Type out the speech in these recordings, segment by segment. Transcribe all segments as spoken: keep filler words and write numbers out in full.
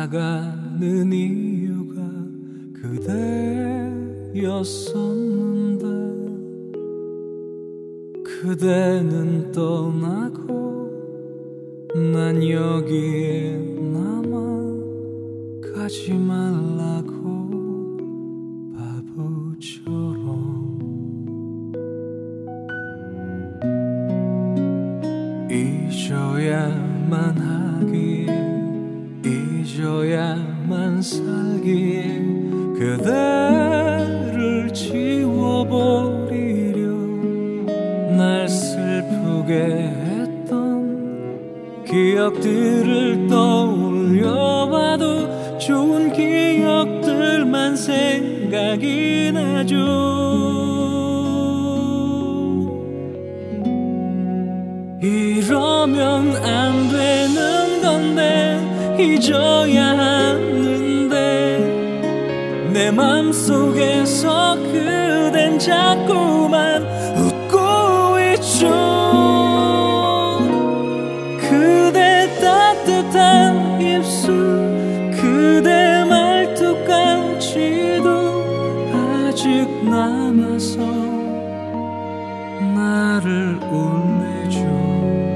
살아가는 이유가 그대였었는데 그대는 떠나고 난 여기에 남아 가지 말라고 바보처럼 잊어야만 하기에 잊어야만 살기에 그대를 지워버리려 날 슬프게 했던 기억들을 떠올려봐도 좋은 기억들만 생각이 나죠. 이러면 안 되는 건데 잊어야 하는데 내 맘속에서 그댄 자꾸만 웃고 있죠. 그대 따뜻한 입술 그대 말투까지도 아직 남아서 나를 울래줘.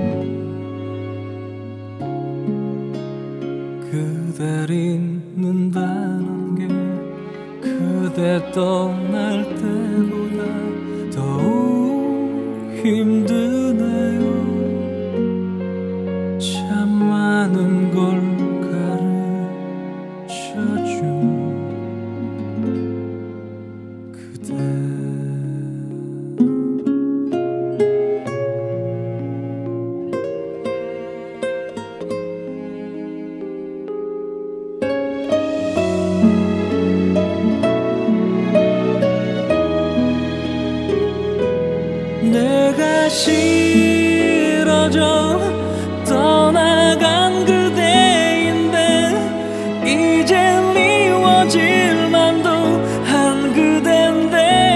그댈 잊는다는 게 그대 떠날 때보다 더욱 힘드네요. 참 많은 걸 가르쳐준 그대. 내가 싫어져 떠나간 그대인데 이제 미워질 만도 한 그댄데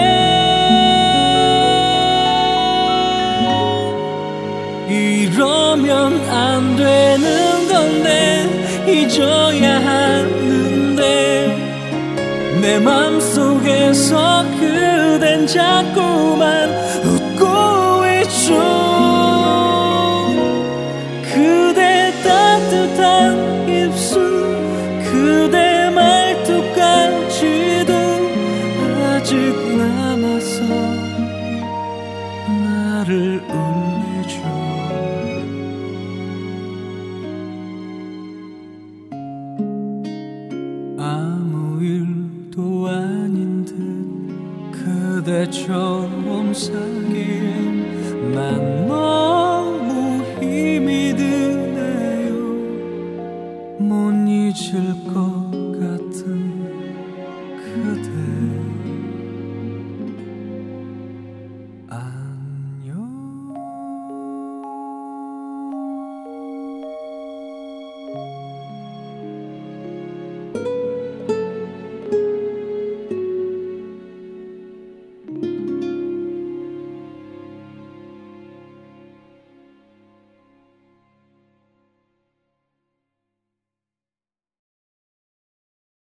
이러면 안 되는 건데 잊어야 하는데 내 맘속에서 그댄 자꾸만 웃고 있죠. 그대 따뜻한 입술 그대 말투까지도 아직 남아서 나를 울래줘. 아무 일도 아닌 듯 그대처럼 살기엔 난 너무 힘이 드네요. 못 잊을 것